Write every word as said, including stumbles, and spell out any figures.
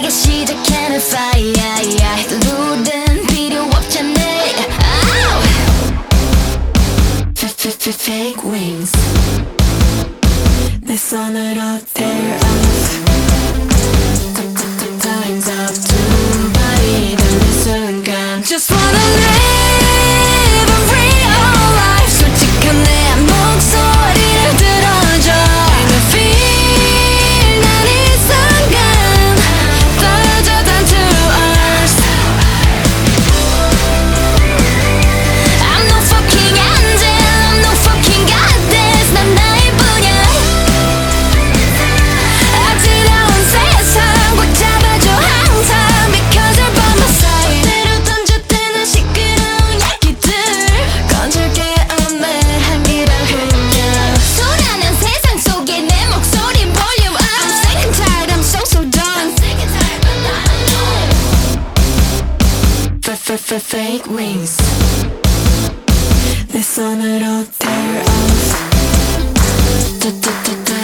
시작하는 fire 룰은 필요 없잖아. Fake wings 내 손으로 tear off Time's up 두 발이 닿는 순간 Just wanna live a real life 솔직한 내 목소리를 들어줘 And I feel 난 이 순간 떨어져 to earth I'm no fucking angel I'm no fucking goddess 난 나일 뿐이야 어지러운 세상 꽉 잡아줘 항상 Because you're by my side 때로 던져대는 시끄러운 얘기들 건질게 엄매한 기랑 그냥 소란한 세상 속에 내 목소리 볼륨 up I'm sick and tired I'm so so done Fake wings 내 손으로 tear off